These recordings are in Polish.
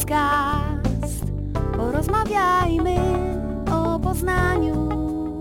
podcast. Porozmawiajmy o Poznaniu.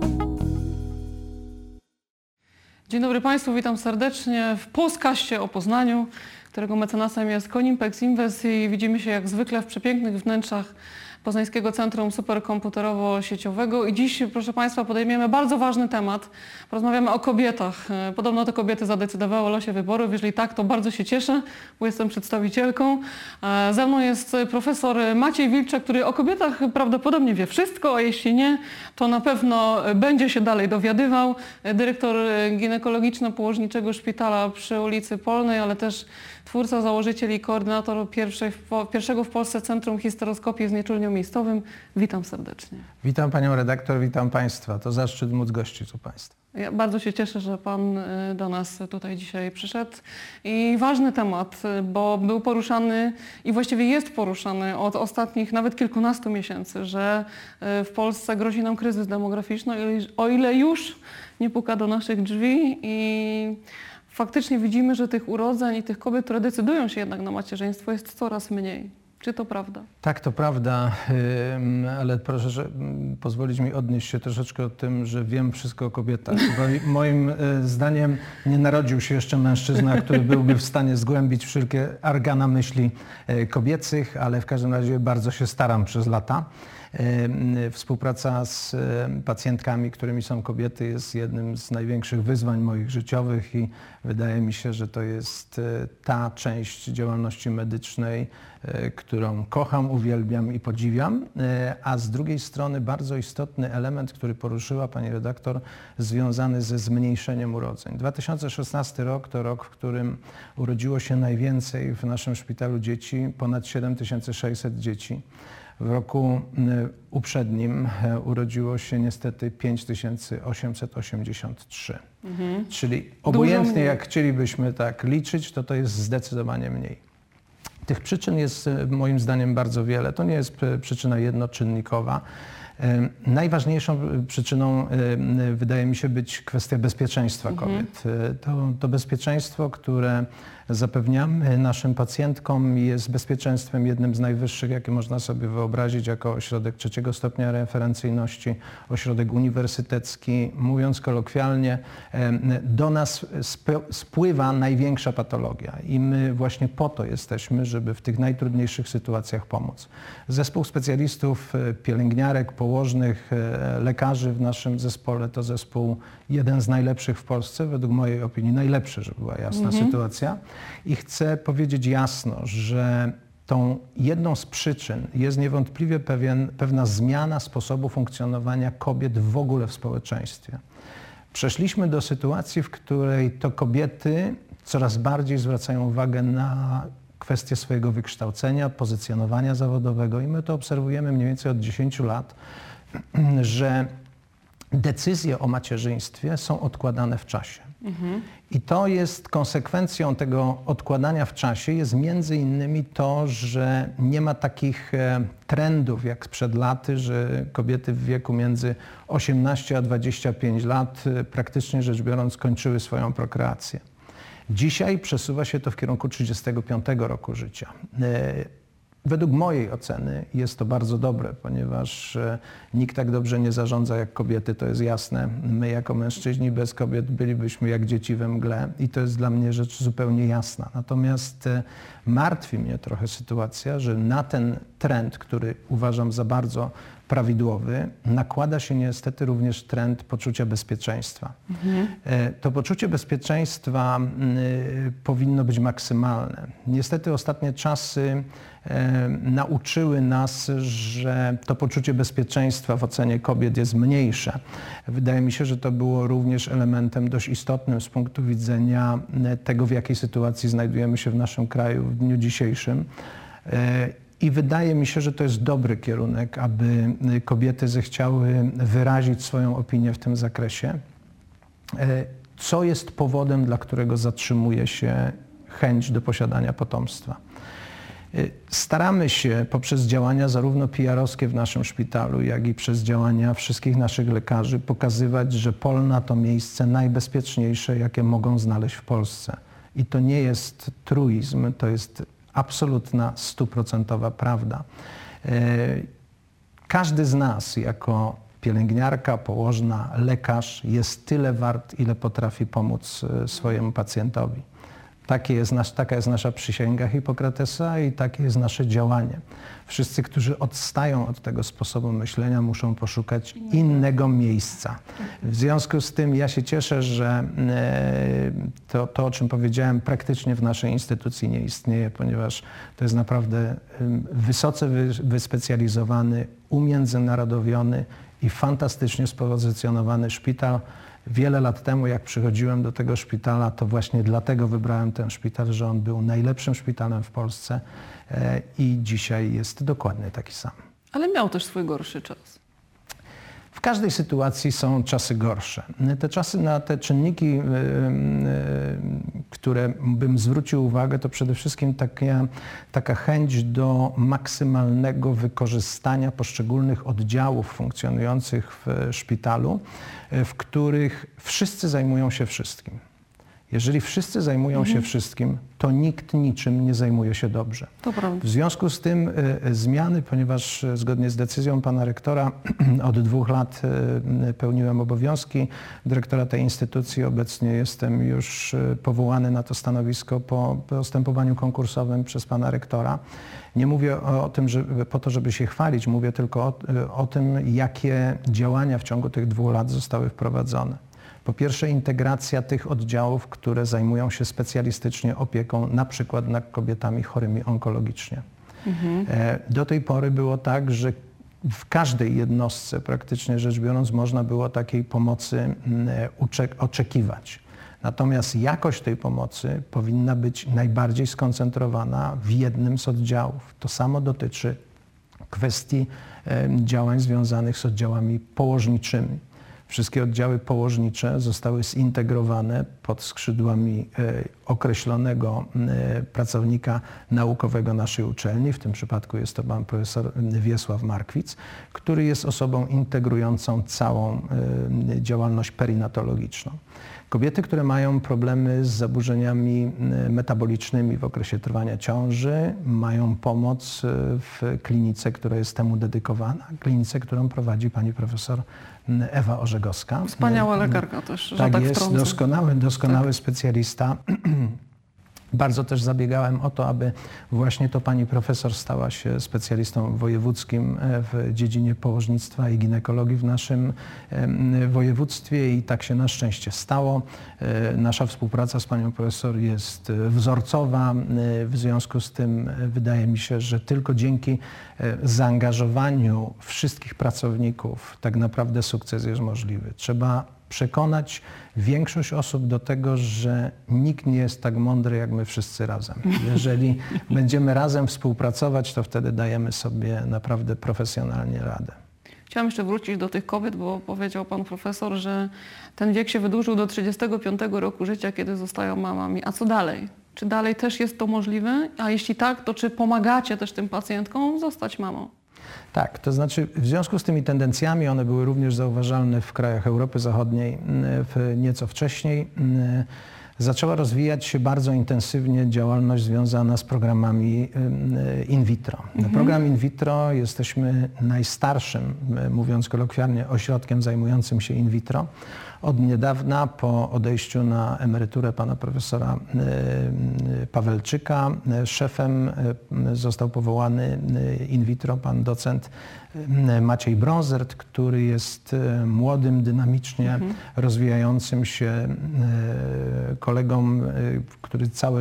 Dzień dobry Państwu, witam serdecznie w podcaście o Poznaniu, którego mecenasem jest Konimpex Invest i widzimy się jak zwykle w przepięknych wnętrzach Poznańskiego Centrum Superkomputerowo-Sieciowego. I dziś, proszę Państwa, podejmiemy bardzo ważny temat. Porozmawiamy o kobietach. Podobno te kobiety zadecydowały o losie wyborów. Jeżeli tak, to bardzo się cieszę, bo jestem przedstawicielką. Ze mną jest profesor Maciej Wilczek, który o kobietach prawdopodobnie wie wszystko, a jeśli nie, to na pewno będzie się dalej dowiadywał. Dyrektor ginekologiczno-położniczego szpitala przy ulicy Polnej, ale też twórca, założyciel i koordynator pierwszego w Polsce Centrum Histeroskopii w Znieczuleniu Miejscowym. Witam serdecznie. Witam Panią redaktor, witam Państwa. To zaszczyt móc gościć u Państwa. Ja bardzo się cieszę, że Pan do nas tutaj dzisiaj przyszedł. I ważny temat, bo był poruszany i właściwie jest poruszany od ostatnich nawet kilkunastu miesięcy, że w Polsce grozi nam kryzys demograficzny, o ile już nie puka do naszych drzwi i faktycznie widzimy, że tych urodzeń i tych kobiet, które decydują się jednak na macierzyństwo, jest coraz mniej. Czy to prawda? Tak, to prawda, ale proszę pozwolić mi odnieść się troszeczkę o tym, że wiem wszystko o kobietach. Bo moim zdaniem nie narodził się jeszcze mężczyzna, który byłby w stanie zgłębić wszelkie argana myśli kobiecych, ale w każdym razie bardzo się staram przez lata. Współpraca z pacjentkami, którymi są kobiety, jest jednym z największych wyzwań moich życiowych i wydaje mi się, że to jest ta część działalności medycznej, którą kocham, uwielbiam i podziwiam, a z drugiej strony bardzo istotny element, który poruszyła Pani redaktor, związany ze zmniejszeniem urodzeń. 2016 rok to rok, w którym urodziło się najwięcej w naszym szpitalu dzieci, ponad 7600 dzieci. W roku uprzednim urodziło się niestety 5883. Czyli obojętnie jak chcielibyśmy tak liczyć, to jest zdecydowanie mniej. Tych przyczyn jest moim zdaniem bardzo wiele. To nie jest przyczyna jednoczynnikowa. Najważniejszą przyczyną wydaje mi się być kwestia bezpieczeństwa kobiet. To bezpieczeństwo, które zapewniamy naszym pacjentkom, jest bezpieczeństwem jednym z najwyższych, jakie można sobie wyobrazić jako ośrodek trzeciego stopnia referencyjności, ośrodek uniwersytecki. Mówiąc kolokwialnie, do nas spływa największa patologia i my właśnie po to jesteśmy, żeby w tych najtrudniejszych sytuacjach pomóc. Zespół specjalistów, pielęgniarek, położnych, lekarzy w naszym zespole to zespół jeden z najlepszych w Polsce, według mojej opinii najlepszy, żeby była jasna sytuacja. I chcę powiedzieć jasno, że tą jedną z przyczyn jest niewątpliwie pewna zmiana sposobu funkcjonowania kobiet w ogóle w społeczeństwie. Przeszliśmy do sytuacji, w której to kobiety coraz bardziej zwracają uwagę na kwestie swojego wykształcenia, pozycjonowania zawodowego i my to obserwujemy mniej więcej od 10 lat, że decyzje o macierzyństwie są odkładane w czasie. I to jest konsekwencją tego odkładania w czasie jest między innymi to, że nie ma takich trendów jak sprzed laty, że kobiety w wieku między 18 a 25 lat praktycznie rzecz biorąc kończyły swoją prokreację. Dzisiaj przesuwa się to w kierunku 35 roku życia. Według mojej oceny jest to bardzo dobre, ponieważ nikt tak dobrze nie zarządza jak kobiety, to jest jasne. My jako mężczyźni bez kobiet bylibyśmy jak dzieci we mgle i to jest dla mnie rzecz zupełnie jasna. Natomiast martwi mnie trochę sytuacja, że na ten trend, który uważam za bardzo prawidłowy, nakłada się niestety również trend poczucia bezpieczeństwa. To poczucie bezpieczeństwa powinno być maksymalne. Niestety ostatnie czasy nauczyły nas, że to poczucie bezpieczeństwa w ocenie kobiet jest mniejsze. Wydaje mi się, że to było również elementem dość istotnym z punktu widzenia tego, w jakiej sytuacji znajdujemy się w naszym kraju w dniu dzisiejszym. I wydaje mi się, że to jest dobry kierunek, aby kobiety zechciały wyrazić swoją opinię w tym zakresie. Co jest powodem, dla którego zatrzymuje się chęć do posiadania potomstwa? Staramy się poprzez działania zarówno PR-owskie w naszym szpitalu, jak i przez działania wszystkich naszych lekarzy pokazywać, że Polna to miejsce najbezpieczniejsze, jakie mogą znaleźć w Polsce. I to nie jest truizm, to jest absolutna, 100% prawda. Każdy z nas jako pielęgniarka, położna, lekarz jest tyle wart, ile potrafi pomóc swojemu pacjentowi. Taka jest nasza przysięga Hipokratesa i takie jest nasze działanie. Wszyscy, którzy odstają od tego sposobu myślenia, muszą poszukać innego miejsca. W związku z tym ja się cieszę, że to, o czym powiedziałem, praktycznie w naszej instytucji nie istnieje, ponieważ to jest naprawdę wysoce wyspecjalizowany, umiędzynarodowiony i fantastycznie spozycjonowany szpital. Wiele lat temu, jak przychodziłem do tego szpitala, to właśnie dlatego wybrałem ten szpital, że on był najlepszym szpitalem w Polsce i dzisiaj jest dokładnie taki sam. Ale miał też swój gorszy czas. W każdej sytuacji są czasy gorsze. Te czasy na te czynniki, które bym zwrócił uwagę, to przede wszystkim taka chęć do maksymalnego wykorzystania poszczególnych oddziałów funkcjonujących w szpitalu, w których wszyscy zajmują się wszystkim. Jeżeli wszyscy zajmują się wszystkim, to nikt niczym nie zajmuje się dobrze. To prawda. W związku z tym zmiany, ponieważ zgodnie z decyzją pana rektora od 2 lat pełniłem obowiązki dyrektora tej instytucji, obecnie jestem już powołany na to stanowisko po postępowaniu konkursowym przez pana rektora. Nie mówię o tym, po to, żeby się chwalić, mówię tylko o tym, jakie działania w ciągu tych 2 lat zostały wprowadzone. Po pierwsze, integracja tych oddziałów, które zajmują się specjalistycznie opieką na przykład nad kobietami chorymi onkologicznie. Do tej pory było tak, że w każdej jednostce, praktycznie rzecz biorąc, można było takiej pomocy oczekiwać. Natomiast jakość tej pomocy powinna być najbardziej skoncentrowana w jednym z oddziałów. To samo dotyczy kwestii działań związanych z oddziałami położniczymi. Wszystkie oddziały położnicze zostały zintegrowane pod skrzydłami określonego pracownika naukowego naszej uczelni. W tym przypadku jest to pan profesor Wiesław Markwic, który jest osobą integrującą całą działalność perinatologiczną. Kobiety, które mają problemy z zaburzeniami metabolicznymi w okresie trwania ciąży, mają pomoc w klinice, która jest temu dedykowana, klinice, którą prowadzi pani profesor Ewa Orzegowska. Wspaniała lekarka też, że tak jest, wtrącę. doskonały specjalista. Bardzo też zabiegałem o to, aby właśnie to pani profesor stała się specjalistą wojewódzkim w dziedzinie położnictwa i ginekologii w naszym województwie i tak się na szczęście stało. Nasza współpraca z panią profesor jest wzorcowa. W związku z tym wydaje mi się, że tylko dzięki zaangażowaniu wszystkich pracowników tak naprawdę sukces jest możliwy. Trzeba przekonać większość osób do tego, że nikt nie jest tak mądry jak my wszyscy razem. Jeżeli będziemy razem współpracować, to wtedy dajemy sobie naprawdę profesjonalnie radę. Chciałam jeszcze wrócić do tych kobiet, bo powiedział pan profesor, że ten wiek się wydłużył do 35 roku życia, kiedy zostają mamami. A co dalej? Czy dalej też jest to możliwe? A jeśli tak, to czy pomagacie też tym pacjentkom zostać mamą? Tak, to znaczy w związku z tymi tendencjami, one były również zauważalne w krajach Europy Zachodniej nieco wcześniej, zaczęła rozwijać się bardzo intensywnie działalność związana z programami in vitro. Program in vitro, jesteśmy najstarszym, mówiąc kolokwialnie, ośrodkiem zajmującym się in vitro. Od niedawna, po odejściu na emeryturę pana profesora Pawelczyka, szefem został powołany in vitro pan docent Maciej Brązert, który jest młodym, dynamicznie rozwijającym się kolegą, który całe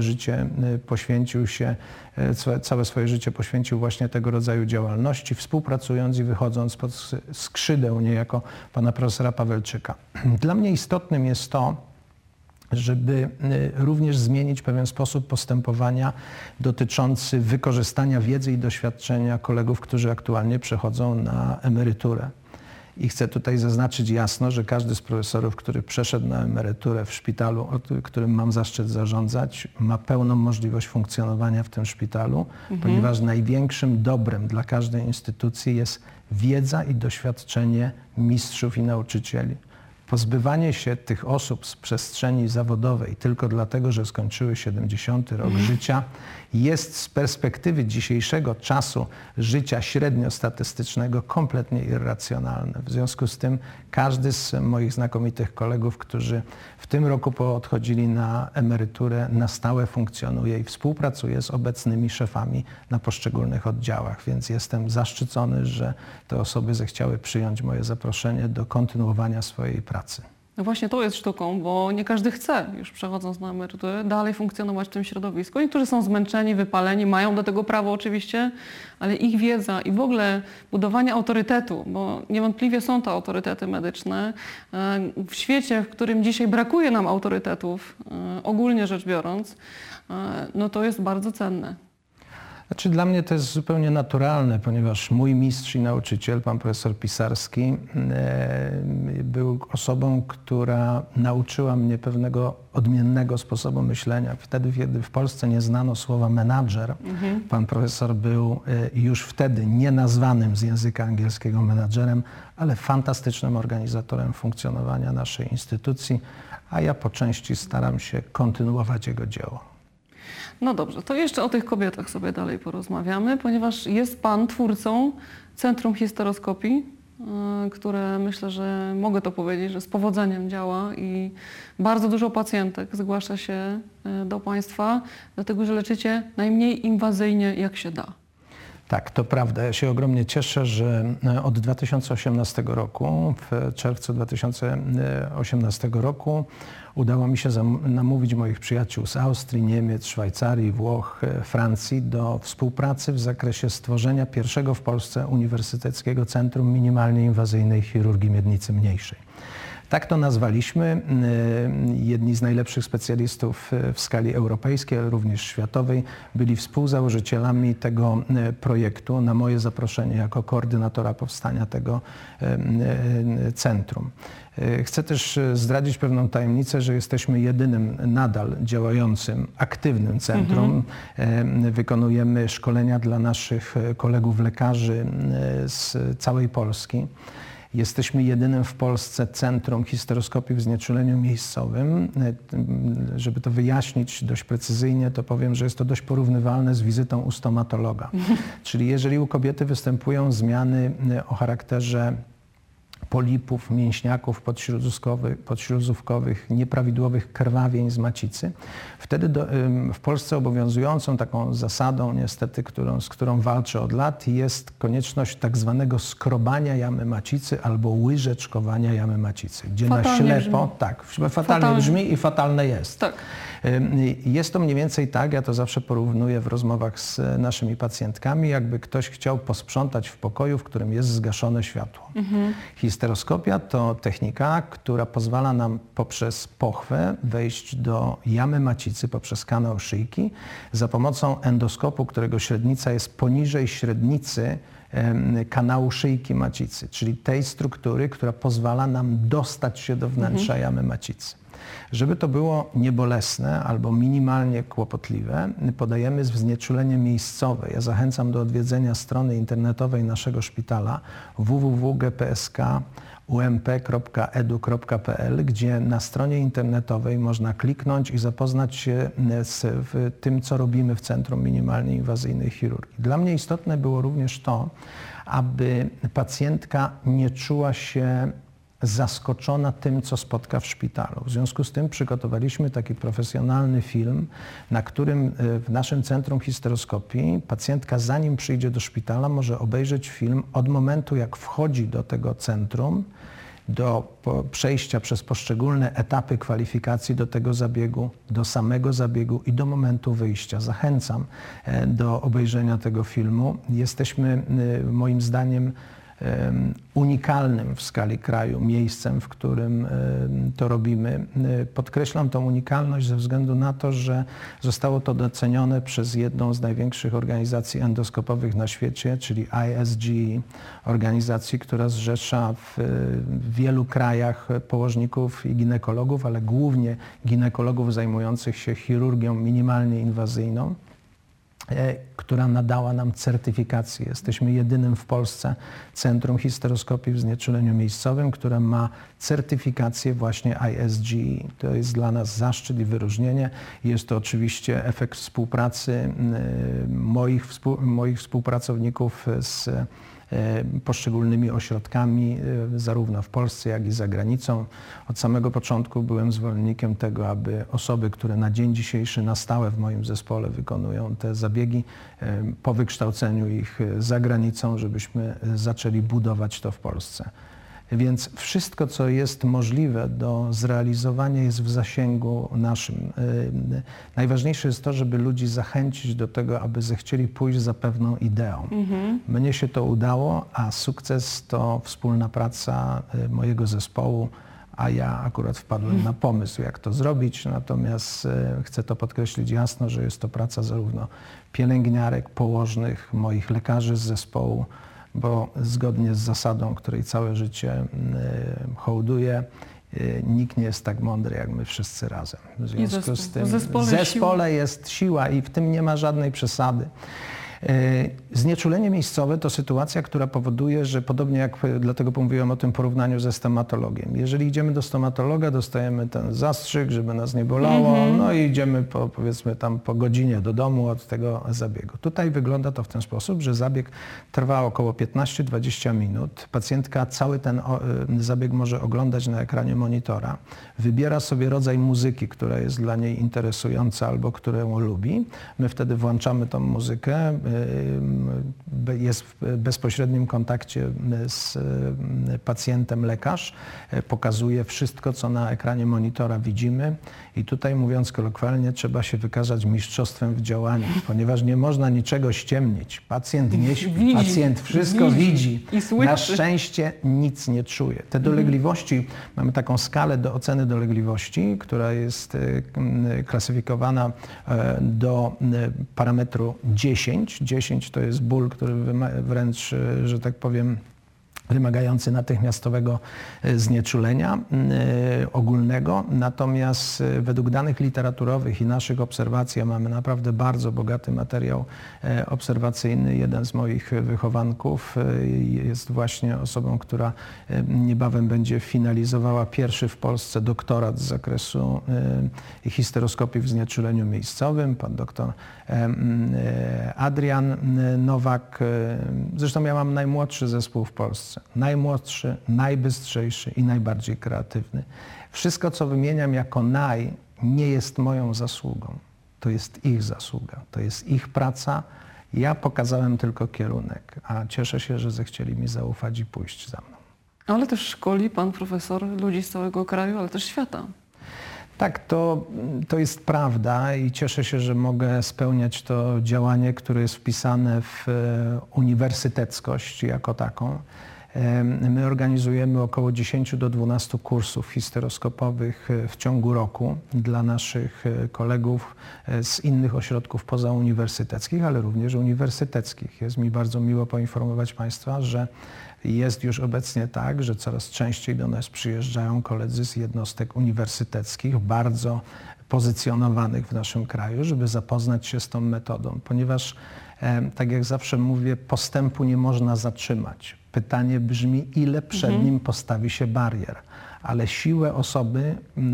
swoje życie poświęcił właśnie tego rodzaju działalności, współpracując i wychodząc pod skrzydeł niejako pana profesora Pawelczyka. Dla mnie istotnym jest to, żeby również zmienić pewien sposób postępowania dotyczący wykorzystania wiedzy i doświadczenia kolegów, którzy aktualnie przechodzą na emeryturę. I chcę tutaj zaznaczyć jasno, że każdy z profesorów, który przeszedł na emeryturę w szpitalu, którym mam zaszczyt zarządzać, ma pełną możliwość funkcjonowania w tym szpitalu, ponieważ największym dobrem dla każdej instytucji jest wiedza i doświadczenie mistrzów i nauczycieli. Pozbywanie się tych osób z przestrzeni zawodowej tylko dlatego, że skończyły 70. rok życia, jest z perspektywy dzisiejszego czasu życia średniostatystycznego kompletnie irracjonalne. W związku z tym każdy z moich znakomitych kolegów, którzy w tym roku odchodzili na emeryturę, na stałe funkcjonuje i współpracuje z obecnymi szefami na poszczególnych oddziałach. Więc jestem zaszczycony, że te osoby zechciały przyjąć moje zaproszenie do kontynuowania swojej pracy. No właśnie to jest sztuką, bo nie każdy chce, już przechodząc na emeryturę, dalej funkcjonować w tym środowisku. Niektórzy są zmęczeni, wypaleni, mają do tego prawo oczywiście, ale ich wiedza i w ogóle budowanie autorytetu, bo niewątpliwie są to autorytety medyczne, w świecie, w którym dzisiaj brakuje nam autorytetów, ogólnie rzecz biorąc, no to jest bardzo cenne. Znaczy dla mnie to jest zupełnie naturalne, ponieważ mój mistrz i nauczyciel, pan profesor Pisarski, był osobą, która nauczyła mnie pewnego odmiennego sposobu myślenia. Wtedy, kiedy w Polsce nie znano słowa menadżer, pan profesor był już wtedy nienazwanym z języka angielskiego menadżerem, ale fantastycznym organizatorem funkcjonowania naszej instytucji, a ja po części staram się kontynuować jego dzieło. No dobrze, to jeszcze o tych kobietach sobie dalej porozmawiamy, ponieważ jest pan twórcą Centrum Histeroskopii, które myślę, że mogę to powiedzieć, że z powodzeniem działa i bardzo dużo pacjentek zgłasza się do państwa, dlatego że leczycie najmniej inwazyjnie jak się da. Tak, to prawda. Ja się ogromnie cieszę, że od 2018 roku, w czerwcu 2018 roku udało mi się namówić moich przyjaciół z Austrii, Niemiec, Szwajcarii, Włoch, Francji do współpracy w zakresie stworzenia pierwszego w Polsce Uniwersyteckiego Centrum Minimalnie Inwazyjnej Chirurgii Miednicy Mniejszej. Tak to nazwaliśmy. Jedni z najlepszych specjalistów w skali europejskiej, ale również światowej byli współzałożycielami tego projektu na moje zaproszenie jako koordynatora powstania tego centrum. Chcę też zdradzić pewną tajemnicę, że jesteśmy jedynym nadal działającym, aktywnym centrum. Wykonujemy szkolenia dla naszych kolegów lekarzy z całej Polski. Jesteśmy jedynym w Polsce centrum histeroskopii w znieczuleniu miejscowym. Żeby to wyjaśnić dość precyzyjnie, to powiem, że jest to dość porównywalne z wizytą u stomatologa. Czyli jeżeli u kobiety występują zmiany o charakterze polipów, mięśniaków podśluzówkowych, nieprawidłowych krwawień z macicy. Wtedy w Polsce obowiązującą taką zasadą niestety, z którą walczę od lat, jest konieczność tak zwanego skrobania jamy macicy albo łyżeczkowania jamy macicy, gdzie fatalnie na ślepo, brzmi. tak, fatalnie brzmi i fatalne jest. Tak. Jest to mniej więcej tak, ja to zawsze porównuję w rozmowach z naszymi pacjentkami, jakby ktoś chciał posprzątać w pokoju, w którym jest zgaszone światło. Histeroskopia to technika, która pozwala nam poprzez pochwę wejść do jamy macicy, poprzez kanał szyjki, za pomocą endoskopu, którego średnica jest poniżej średnicy kanału szyjki macicy, czyli tej struktury, która pozwala nam dostać się do wnętrza jamy macicy. Żeby to było niebolesne albo minimalnie kłopotliwe, podajemy znieczulenie miejscowe. Ja zachęcam do odwiedzenia strony internetowej naszego szpitala www.gpsk.ump.edu.pl, gdzie na stronie internetowej można kliknąć i zapoznać się z tym, co robimy w Centrum Minimalnie Inwazyjnej Chirurgii. Dla mnie istotne było również to, aby pacjentka nie czuła się zaskoczona tym, co spotka w szpitalu. W związku z tym przygotowaliśmy taki profesjonalny film, na którym w naszym Centrum Histeroskopii pacjentka, zanim przyjdzie do szpitala, może obejrzeć film od momentu, jak wchodzi do tego centrum, do przejścia przez poszczególne etapy kwalifikacji do tego zabiegu, do samego zabiegu i do momentu wyjścia. Zachęcam do obejrzenia tego filmu. Jesteśmy moim zdaniem unikalnym w skali kraju miejscem, w którym to robimy. Podkreślam tą unikalność ze względu na to, że zostało to docenione przez jedną z największych organizacji endoskopowych na świecie, czyli ISGE, organizacji, która zrzesza w wielu krajach położników i ginekologów, ale głównie ginekologów zajmujących się chirurgią minimalnie inwazyjną. która nadała nam certyfikację. Jesteśmy jedynym w Polsce Centrum Histeroskopii w znieczuleniu miejscowym, które ma certyfikację właśnie ISG. To jest dla nas zaszczyt i wyróżnienie. Jest to oczywiście efekt współpracy moich współpracowników z poszczególnymi ośrodkami, zarówno w Polsce, jak i za granicą. Od samego początku byłem zwolennikiem tego, aby osoby, które na dzień dzisiejszy na stałe w moim zespole wykonują te zabiegi, po wykształceniu ich za granicą, żebyśmy zaczęli budować to w Polsce. Więc wszystko, co jest możliwe do zrealizowania, jest w zasięgu naszym. Najważniejsze jest to, żeby ludzi zachęcić do tego, aby zechcieli pójść za pewną ideą. Mnie się to udało, a sukces to wspólna praca mojego zespołu, a ja akurat wpadłem na pomysł, jak to zrobić. Natomiast chcę to podkreślić jasno, że jest to praca zarówno pielęgniarek, położnych, moich lekarzy z zespołu, bo zgodnie z zasadą, której całe życie hołduję, nikt nie jest tak mądry jak my wszyscy razem. W związku z tym w zespole jest siła i w tym nie ma żadnej przesady. Znieczulenie miejscowe to sytuacja, która powoduje, że podobnie jak, dlatego mówiłem o tym porównaniu ze stomatologiem. Jeżeli idziemy do stomatologa, dostajemy ten zastrzyk, żeby nas nie bolało, no i idziemy powiedzmy tam po godzinie do domu od tego zabiegu. Tutaj wygląda to w ten sposób, że zabieg trwa około 15-20 minut. Pacjentka cały ten zabieg może oglądać na ekranie monitora. Wybiera sobie rodzaj muzyki, która jest dla niej interesująca albo którą lubi. My wtedy włączamy tą muzykę. Jest w bezpośrednim kontakcie z pacjentem lekarz, pokazuje wszystko, co na ekranie monitora widzimy i tutaj, mówiąc kolokwialnie, trzeba się wykazać mistrzostwem w działaniu, ponieważ nie można niczego ściemnić. Pacjent nie śpi, pacjent wszystko widzi. Na szczęście nic nie czuje. Te dolegliwości, mamy taką skalę do oceny dolegliwości, która jest klasyfikowana do parametru 10. 10 to jest ból, który wręcz, że tak powiem, wymagający natychmiastowego znieczulenia ogólnego. Natomiast według danych literaturowych i naszych obserwacji, mamy naprawdę bardzo bogaty materiał obserwacyjny. Jeden z moich wychowanków jest właśnie osobą, która niebawem będzie finalizowała pierwszy w Polsce doktorat z zakresu histeroskopii w znieczuleniu miejscowym. Pan doktor Adrian Nowak. Zresztą ja mam najmłodszy zespół w Polsce. Najmłodszy, najbystrzejszy i najbardziej kreatywny. Wszystko, co wymieniam jako nie jest moją zasługą. To jest ich zasługa, to jest ich praca. Ja pokazałem tylko kierunek, a cieszę się, że zechcieli mi zaufać i pójść za mną. Ale też szkoli pan profesor ludzi z całego kraju, ale też świata. Tak, to jest prawda i cieszę się, że mogę spełniać to działanie, które jest wpisane w uniwersyteckość jako taką. My organizujemy około 10 do 12 kursów histeroskopowych w ciągu roku dla naszych kolegów z innych ośrodków pozauniwersyteckich, ale również uniwersyteckich. Jest mi bardzo miło poinformować Państwa, że jest już obecnie tak, że coraz częściej do nas przyjeżdżają koledzy z jednostek uniwersyteckich, bardzo pozycjonowanych w naszym kraju, żeby zapoznać się z tą metodą, ponieważ tak jak zawsze mówię, postępu nie można zatrzymać. Pytanie brzmi, ile przed nim postawi się barier, ale siłę osoby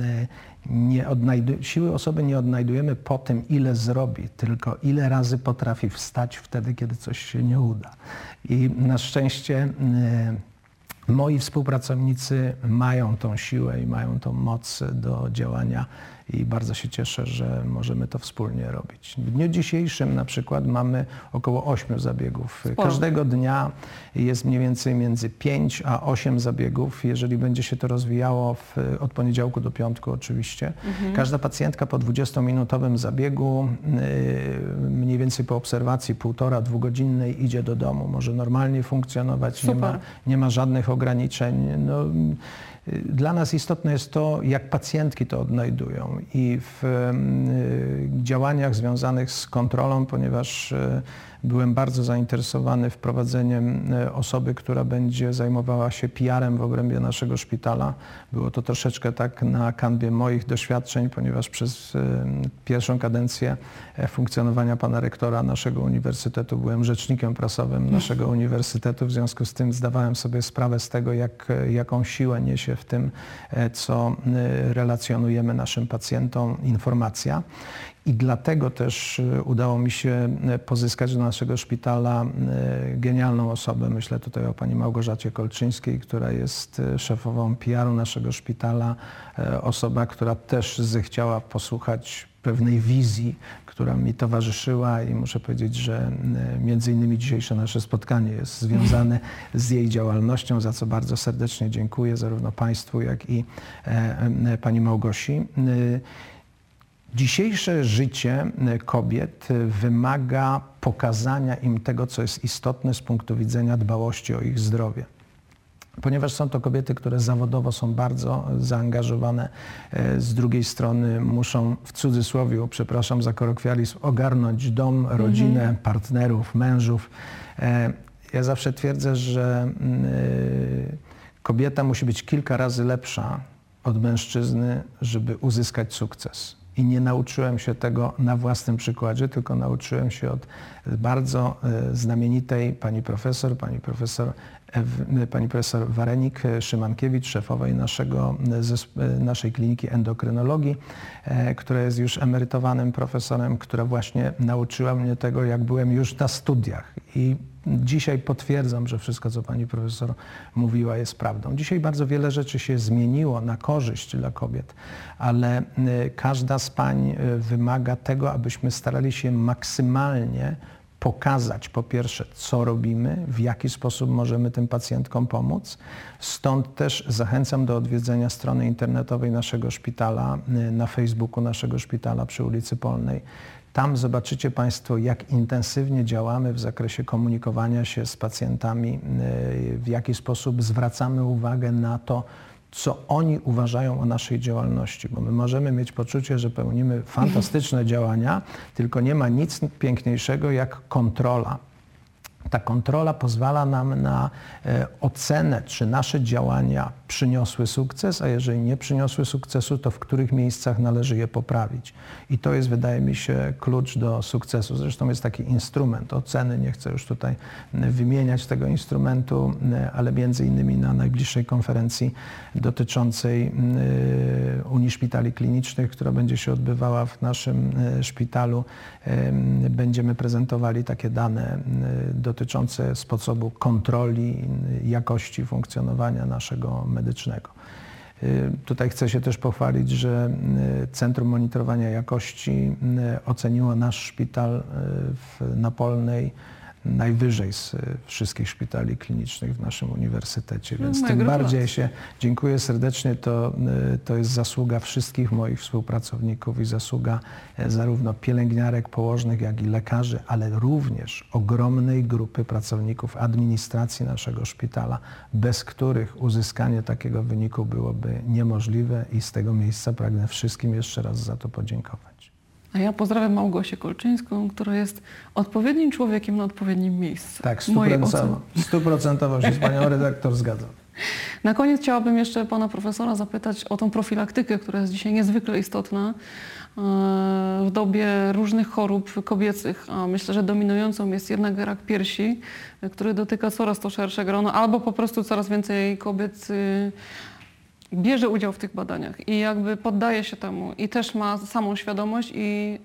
nie odnajdujemy po tym, ile zrobi, tylko ile razy potrafi wstać wtedy, kiedy coś się nie uda. I na szczęście moi współpracownicy mają tą siłę i mają tą moc do działania i bardzo się cieszę, że możemy to wspólnie robić. W dniu dzisiejszym na przykład mamy około 8 zabiegów. Każdego dnia jest mniej więcej między 5 a 8 zabiegów, jeżeli będzie się to rozwijało od poniedziałku do piątku oczywiście. Każda pacjentka po 20-minutowym zabiegu, mniej więcej po obserwacji 1,5–2-godzinnej idzie do domu. Może normalnie funkcjonować, nie ma żadnych ograniczeń. No, Dla nas istotne jest to, jak pacjentki to odnajdują i w działaniach związanych z kontrolą, ponieważ byłem bardzo zainteresowany wprowadzeniem osoby, która będzie zajmowała się PR-em w obrębie naszego szpitala. Było to troszeczkę tak na kanwie moich doświadczeń, ponieważ przez pierwszą kadencję funkcjonowania pana rektora naszego uniwersytetu byłem rzecznikiem prasowym naszego uniwersytetu. W związku z tym zdawałem sobie sprawę z tego, jaką siłę niesie w tym, co relacjonujemy naszym pacjentom informacja. I dlatego też udało mi się pozyskać do naszego szpitala genialną osobę. Myślę tutaj o pani Małgorzacie Kolczyńskiej, która jest szefową PR-u naszego szpitala. Osoba, która też zechciała posłuchać pewnej wizji, która mi towarzyszyła i muszę powiedzieć, że między innymi dzisiejsze nasze spotkanie jest związane z jej działalnością, za co bardzo serdecznie dziękuję zarówno państwu, jak i pani Małgosi. Dzisiejsze życie kobiet wymaga pokazania im tego, co jest istotne z punktu widzenia dbałości o ich zdrowie. Ponieważ są to kobiety, które zawodowo są bardzo zaangażowane, z drugiej strony muszą, w cudzysłowie, przepraszam za kolokwializm, ogarnąć dom, rodzinę, partnerów, mężów. Ja zawsze twierdzę, że kobieta musi być kilka razy lepsza od mężczyzny, żeby uzyskać sukces. I nie nauczyłem się tego na własnym przykładzie, tylko nauczyłem się od bardzo znamienitej pani profesor Warenik-Szymankiewicz, szefowej naszej kliniki endokrynologii, która jest już emerytowanym profesorem, która właśnie nauczyła mnie tego, jak byłem już na studiach. I dzisiaj potwierdzam, że wszystko, co pani profesor mówiła, jest prawdą. Dzisiaj bardzo wiele rzeczy się zmieniło na korzyść dla kobiet, ale każda z pań wymaga tego, abyśmy starali się maksymalnie pokazać, po pierwsze, co robimy, w jaki sposób możemy tym pacjentkom pomóc. Stąd też zachęcam do odwiedzenia strony internetowej naszego szpitala, na Facebooku naszego szpitala przy ulicy Polnej. Tam zobaczycie państwo, jak intensywnie działamy w zakresie komunikowania się z pacjentami, w jaki sposób zwracamy uwagę na to, co oni uważają o naszej działalności, bo my możemy mieć poczucie, że pełnimy fantastyczne działania, tylko nie ma nic piękniejszego jak kontrola. Ta kontrola pozwala nam na ocenę, czy nasze działania przyniosły sukces, a jeżeli nie przyniosły sukcesu, to w których miejscach należy je poprawić. I to jest, wydaje mi się, klucz do sukcesu. Zresztą jest taki instrument oceny, nie chcę już tutaj wymieniać tego instrumentu, ale między innymi na najbliższej konferencji dotyczącej Unii Szpitali Klinicznych, która będzie się odbywała w naszym szpitalu, będziemy prezentowali takie dane dotyczące sposobu kontroli jakości funkcjonowania naszego medycznego. Tutaj chcę się też pochwalić, że Centrum Monitorowania Jakości oceniło nasz szpital na Polnej najwyżej z wszystkich szpitali klinicznych w naszym uniwersytecie, więc tym bardziej się dziękuję serdecznie. To jest zasługa wszystkich moich współpracowników i zasługa zarówno pielęgniarek, położnych, jak i lekarzy, ale również ogromnej grupy pracowników administracji naszego szpitala, bez których uzyskanie takiego wyniku byłoby niemożliwe i z tego miejsca pragnę wszystkim jeszcze raz za to podziękować. A ja pozdrawiam Małgosię Kolczyńską, która jest odpowiednim człowiekiem na odpowiednim miejscu. Tak, 100% się z panią redaktor zgadzam. Na koniec chciałabym jeszcze pana profesora zapytać o tą profilaktykę, która jest dzisiaj niezwykle istotna w dobie różnych chorób kobiecych. A myślę, że dominującą jest jednak rak piersi, który dotyka coraz to szersze grono, albo po prostu coraz więcej kobiet bierze udział w tych badaniach i jakby poddaje się temu i też ma samą świadomość i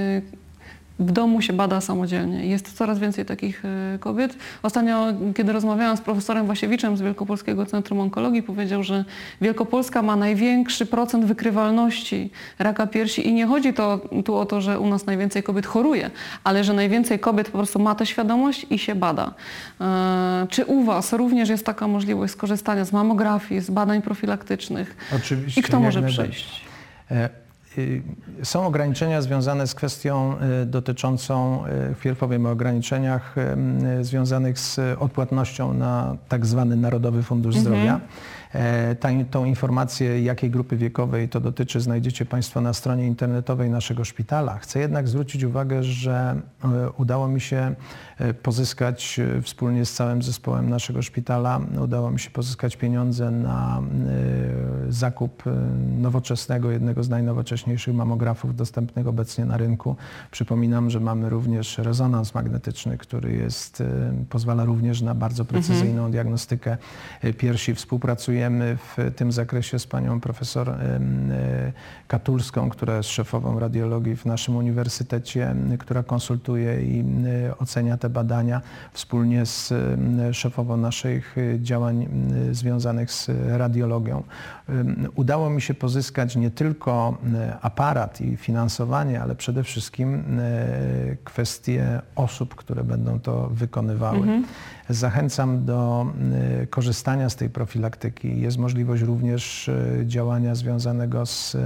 w domu się bada samodzielnie. Jest coraz więcej takich kobiet. Ostatnio, kiedy rozmawiałam z profesorem Wasiewiczem z Wielkopolskiego Centrum Onkologii, powiedział, że Wielkopolska ma największy procent wykrywalności raka piersi i nie chodzi tu o to, że u nas najwięcej kobiet choruje, ale że najwięcej kobiet po prostu ma tę świadomość i się bada. Czy u Was również jest taka możliwość skorzystania z mammografii, z badań profilaktycznych? Oczywiście. I kto może przyjść? Są ograniczenia związane z kwestią dotyczącą, wpierw powiem o ograniczeniach związanych z odpłatnością na tak zwany Narodowy Fundusz Zdrowia. Tą informację, jakiej grupy wiekowej to dotyczy, znajdziecie Państwo na stronie internetowej naszego szpitala. Chcę jednak zwrócić uwagę, że udało mi się pozyskać wspólnie z całym zespołem naszego szpitala, udało mi się pozyskać pieniądze na zakup nowoczesnego, jednego z najnowocześniejszych mamografów dostępnych obecnie na rynku. Przypominam, że mamy również rezonans magnetyczny, który pozwala również na bardzo precyzyjną diagnostykę piersi. Współpracujemy w tym zakresie z panią profesor Katulską, która jest szefową radiologii w naszym uniwersytecie, która konsultuje i ocenia te badania wspólnie z szefową naszych działań związanych z radiologią. Udało mi się pozyskać nie tylko aparat i finansowanie, ale przede wszystkim kwestie osób, które będą to wykonywały. Zachęcam do korzystania z tej profilaktyki. Jest możliwość również działania związanego z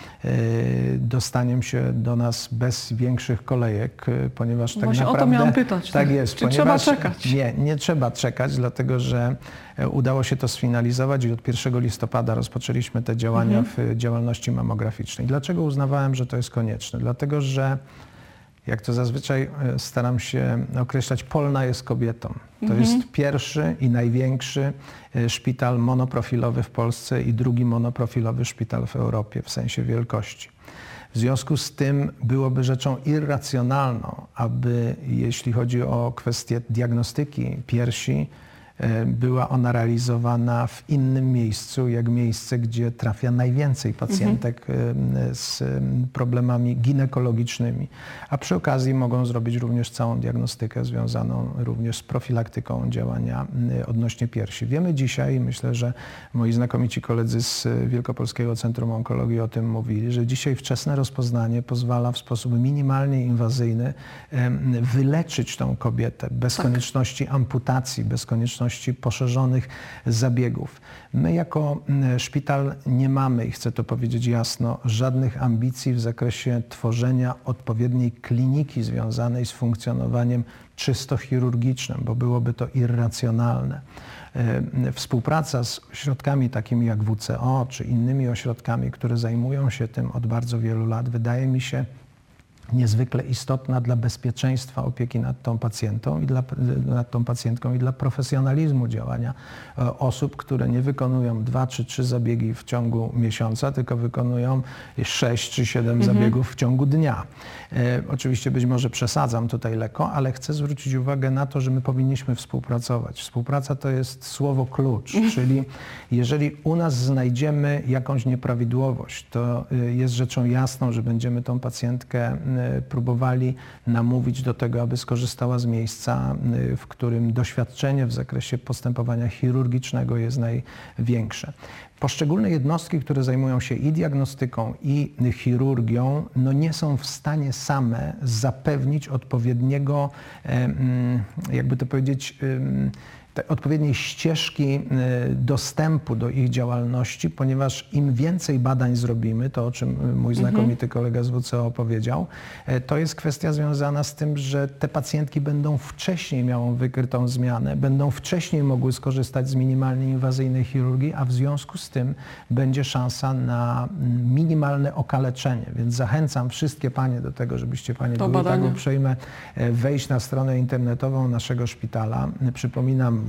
dostaniem się do nas bez większych kolejek, ponieważ tak naprawdę... o to miałam pytać. Tak jest. Czy trzeba czekać? Nie trzeba czekać, dlatego że udało się to sfinalizować i od 1 listopada rozpoczęliśmy te działania w działalności mammograficznej. Dlaczego uznawałem, że to jest konieczne? Dlatego, że jak to zazwyczaj staram się określać, Polna jest kobietą. To jest pierwszy i największy szpital monoprofilowy w Polsce i drugi monoprofilowy szpital w Europie w sensie wielkości. W związku z tym byłoby rzeczą irracjonalną, aby jeśli chodzi o kwestię diagnostyki piersi, była ona realizowana w innym miejscu, jak miejsce, gdzie trafia najwięcej pacjentek z problemami ginekologicznymi, a przy okazji mogą zrobić również całą diagnostykę związaną również z profilaktyką działania odnośnie piersi. Wiemy dzisiaj, myślę, że moi znakomici koledzy z Wielkopolskiego Centrum Onkologii o tym mówili, że dzisiaj wczesne rozpoznanie pozwala w sposób minimalnie inwazyjny wyleczyć tą kobietę bez konieczności amputacji, bez konieczności poszerzonych zabiegów. My jako szpital nie mamy, i chcę to powiedzieć jasno, żadnych ambicji w zakresie tworzenia odpowiedniej kliniki związanej z funkcjonowaniem czysto chirurgicznym, bo byłoby to irracjonalne. Współpraca z ośrodkami takimi jak WCO czy innymi ośrodkami, które zajmują się tym od bardzo wielu lat, wydaje mi się niezwykle istotna dla bezpieczeństwa opieki nad tą pacjentką i dla profesjonalizmu działania osób, które nie wykonują 2 czy 3 zabiegi w ciągu miesiąca, tylko wykonują 6 czy 7 zabiegów w ciągu dnia. Oczywiście być może przesadzam tutaj lekko, ale chcę zwrócić uwagę na to, że my powinniśmy współpracować. Współpraca to jest słowo klucz, czyli jeżeli u nas znajdziemy jakąś nieprawidłowość, to jest rzeczą jasną, że będziemy tą pacjentkę próbowali namówić do tego, aby skorzystała z miejsca, w którym doświadczenie w zakresie postępowania chirurgicznego jest największe. Poszczególne jednostki, które zajmują się i diagnostyką, i chirurgią, nie są w stanie same zapewnić odpowiedniego, jakby to powiedzieć, odpowiedniej ścieżki dostępu do ich działalności, ponieważ im więcej badań zrobimy, to o czym mój znakomity kolega z WCO powiedział, to jest kwestia związana z tym, że te pacjentki będą wcześniej miały wykrytą zmianę, będą wcześniej mogły skorzystać z minimalnie inwazyjnej chirurgii, a w związku z tym będzie szansa na minimalne okaleczenie. Więc zachęcam wszystkie panie do tego, żebyście panie były tak uprzejme wejść na stronę internetową naszego szpitala. Przypominam,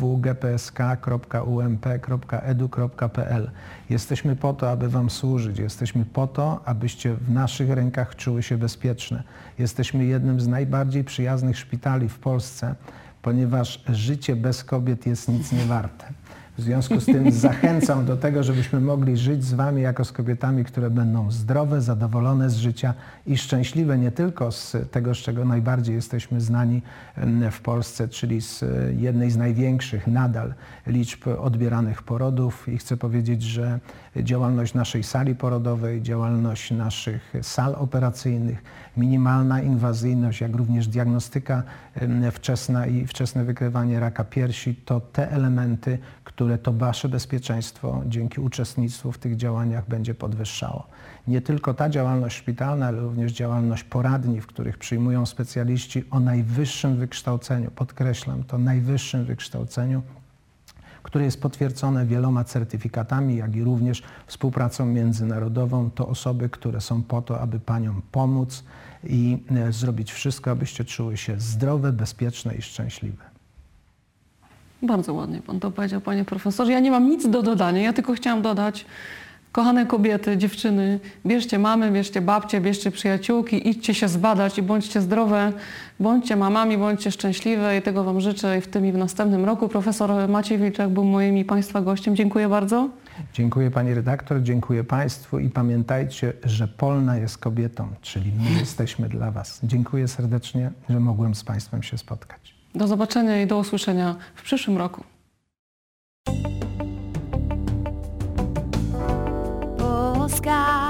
www.gpsk.ump.edu.pl. Jesteśmy po to, aby wam służyć. Jesteśmy po to, abyście w naszych rękach czuły się bezpieczne. Jesteśmy jednym z najbardziej przyjaznych szpitali w Polsce, ponieważ życie bez kobiet jest nic nie warte. W związku z tym zachęcam do tego, żebyśmy mogli żyć z wami jako z kobietami, które będą zdrowe, zadowolone z życia i szczęśliwe nie tylko z tego, z czego najbardziej jesteśmy znani w Polsce, czyli z jednej z największych nadal liczb odbieranych porodów. I chcę powiedzieć, że działalność naszej sali porodowej, działalność naszych sal operacyjnych, minimalna inwazyjność, jak również diagnostyka wczesna i wczesne wykrywanie raka piersi, to te elementy, które to wasze bezpieczeństwo dzięki uczestnictwu w tych działaniach będzie podwyższało. Nie tylko ta działalność szpitalna, ale również działalność poradni, w których przyjmują specjaliści o najwyższym wykształceniu, podkreślam to, najwyższym wykształceniu, które jest potwierdzone wieloma certyfikatami, jak i również współpracą międzynarodową. To osoby, które są po to, aby paniom pomóc i zrobić wszystko, abyście czuły się zdrowe, bezpieczne i szczęśliwe. Bardzo ładnie pan to powiedział, panie profesorze. Ja nie mam nic do dodania, ja tylko chciałam dodać, kochane kobiety, dziewczyny, bierzcie mamy, bierzcie babcie, bierzcie przyjaciółki, idźcie się zbadać i bądźcie zdrowe, bądźcie mamami, bądźcie szczęśliwe i tego wam życzę i w tym i w następnym roku. Profesor Maciej Wilczak był moim i państwa gościem. Dziękuję bardzo. Dziękuję pani redaktor, dziękuję państwu i pamiętajcie, że Polna jest kobietą, czyli my jesteśmy dla was. Dziękuję serdecznie, że mogłem z państwem się spotkać. Do zobaczenia i do usłyszenia w przyszłym roku. Polska